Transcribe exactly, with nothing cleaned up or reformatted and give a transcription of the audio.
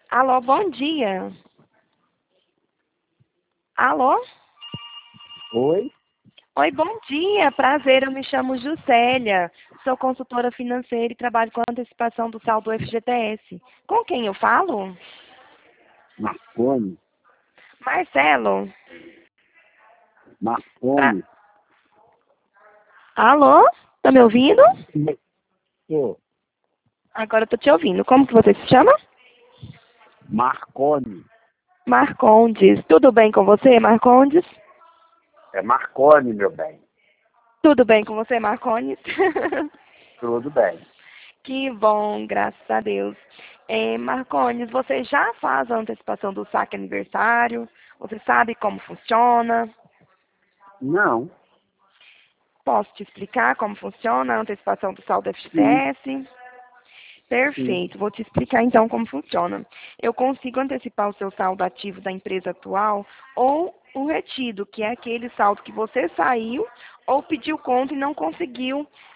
Alô, bom dia. Alô? Oi? Oi, bom dia. Prazer, eu me chamo Juscelia. Sou consultora financeira e trabalho com antecipação do saldo F G T S. Com quem eu falo? Marconi? Marcelo. Pra... Marconi? Alô? Tá me ouvindo? Tô. Agora eu tô te ouvindo. Como que você se chama? Marconi. Marcondes. Tudo bem com você, Marcondes? É Marconi, meu bem. Tudo bem com você, Marcondes? Tudo bem. Que bom, graças a Deus. É, Marcondes, você já faz a antecipação do saque aniversário? Você sabe como funciona? Não. Posso te explicar como funciona a antecipação do saldo Sim, F G T S? sim. Perfeito, vou te explicar então como funciona. Eu consigo antecipar o seu saldo ativo da empresa atual ou o retido, que é aquele saldo que você saiu ou pediu conta e não conseguiu